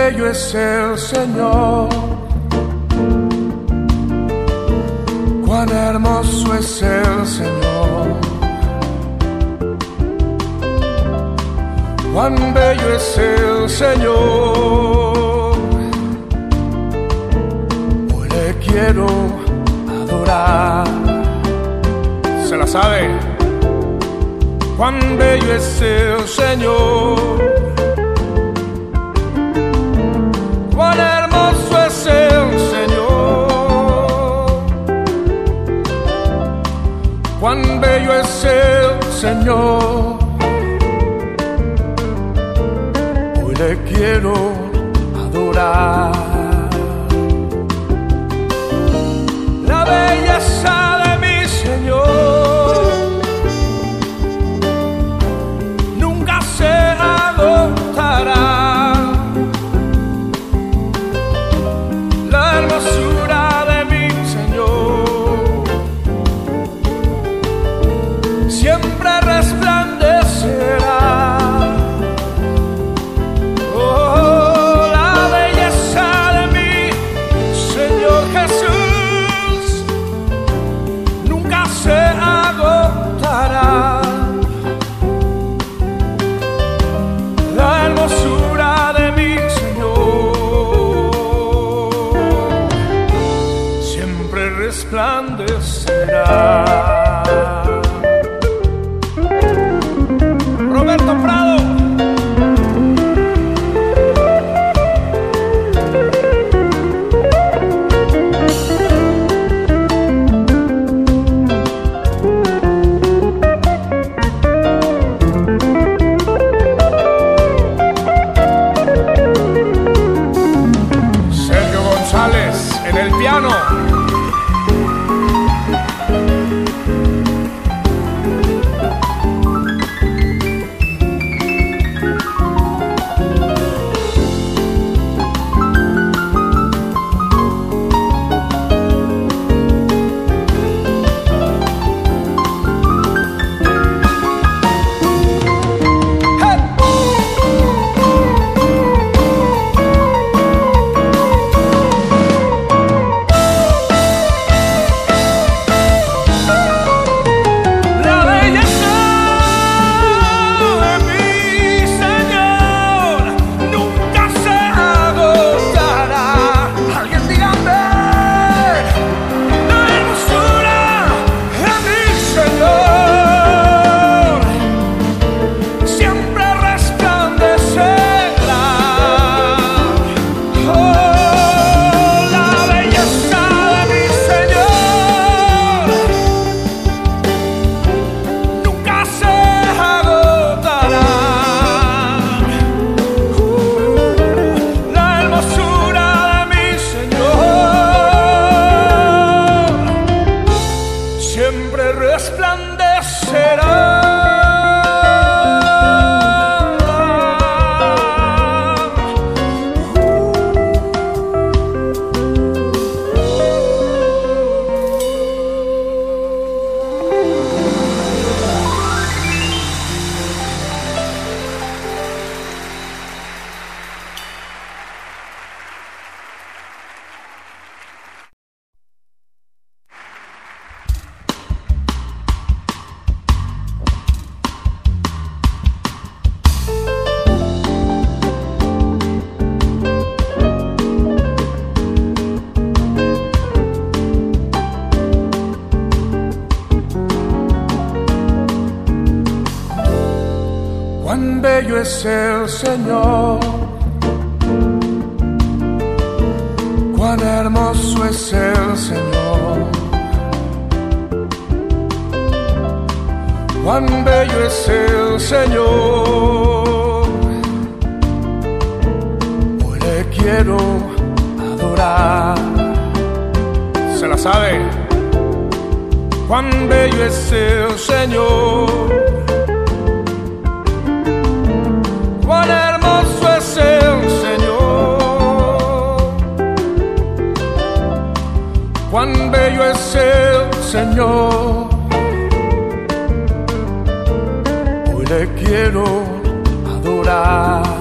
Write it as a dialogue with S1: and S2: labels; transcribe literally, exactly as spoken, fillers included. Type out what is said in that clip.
S1: bello es el Señor, cuán hermoso es el Señor, cuán bello es el Señor. Hoy le quiero adorar. ¿Se la sabe? Cuán bello es el Señor, cuán hermoso es el Señor, cuán bello es el Señor. Hoy le quiero adorar. La belleza de mi Señor nunca se agotará. La hermosura de mi Señor siempre resplandecerá. Oh, la belleza de mi Señor Jesús nunca se agotará. La hermosura de mi Señor siempre resplandecerá. Roberto Prado. Sergio González en el piano. Siempre resplandecerá. Cuán bello es el Señor, cuán hermoso es el Señor, cuán bello es el Señor. Hoy le quiero adorar. ¿Se la sabe? Cuán bello es el Señor, cuán hermoso es el Señor, cuán bello es el Señor. Hoy le quiero adorar.